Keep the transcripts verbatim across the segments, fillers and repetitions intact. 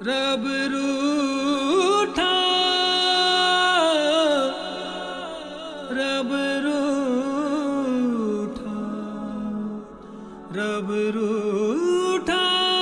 रब रूठा रब रूठा रब रूठा।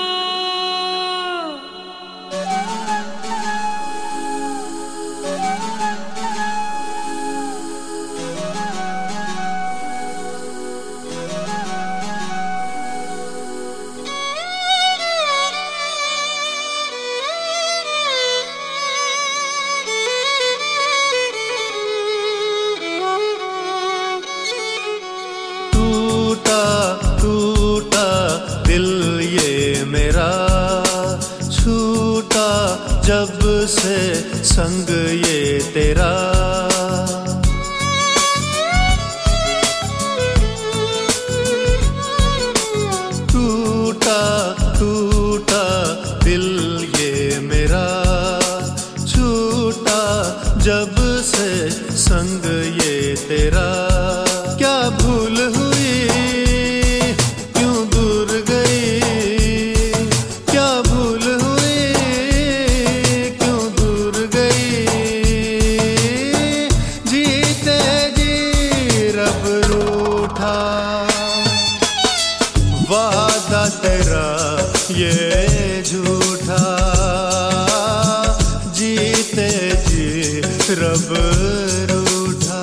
टूटा दिल ये मेरा, छूटा जब से संग ये तेरा। टूटा टूटा दिल ये मेरा, छूटा जब से संग ये तेरा। क्या भूल हुई क्यों दूर गई, क्या भूल हुई क्यों दूर गई। जीते जी रब रूठा, वादा तेरा ये झूठा। जीते जी रब रूठा।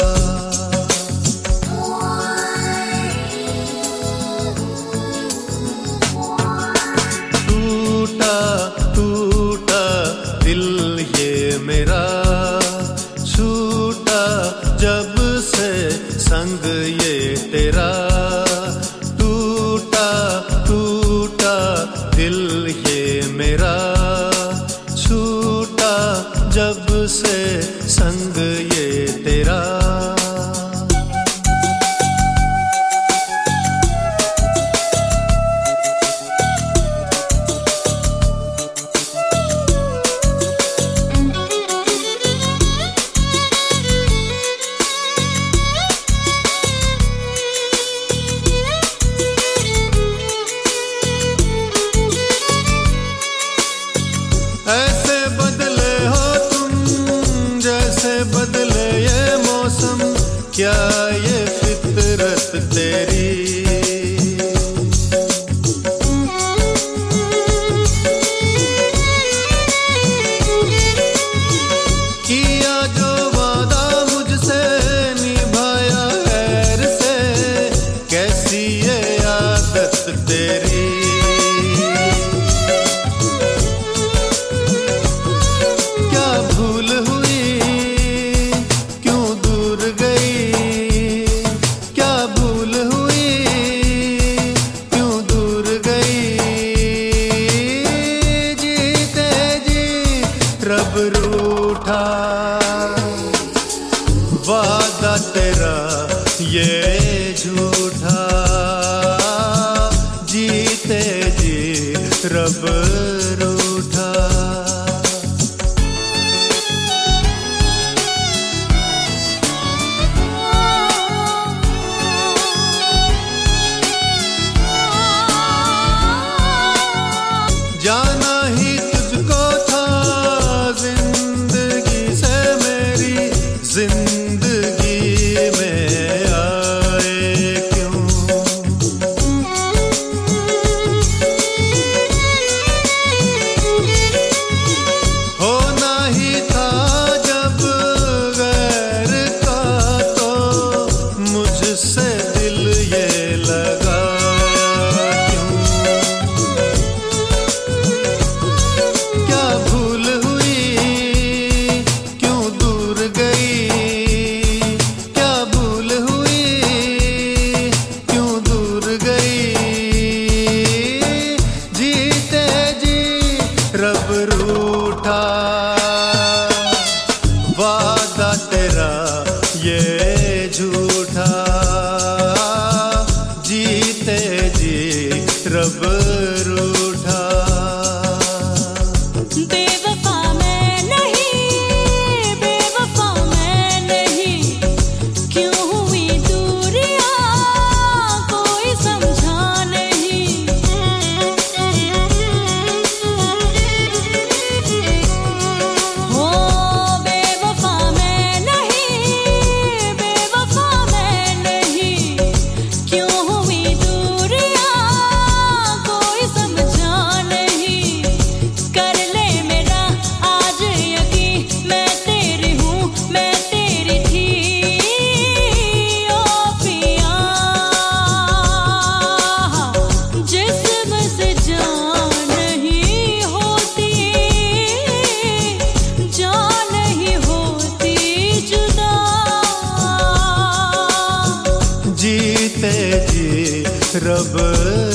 टूटा टूटा दिल ये मेरा, छूटा जब से संग ये तेरा। टूटा टूटा दिल ये मेरा, छूटा जब से संग ये तेरा। ऐसे बदले हो तुम जैसे बदले ये मौसम, क्या ये फितरत तेरी। किया जो वादा मुझसे निभाया खैर से, कैसी ये आदत तेरी। भूल हुई क्यों दूर गई, क्या भूल हुई क्यों दूर गई। जीते जी रब रूठा, वादा तेरा ये झूठा। जीते जी रब रूठा। जाना ही तुझको था जिंदगी से मेरी, जिंदगी में आए क्यों। रब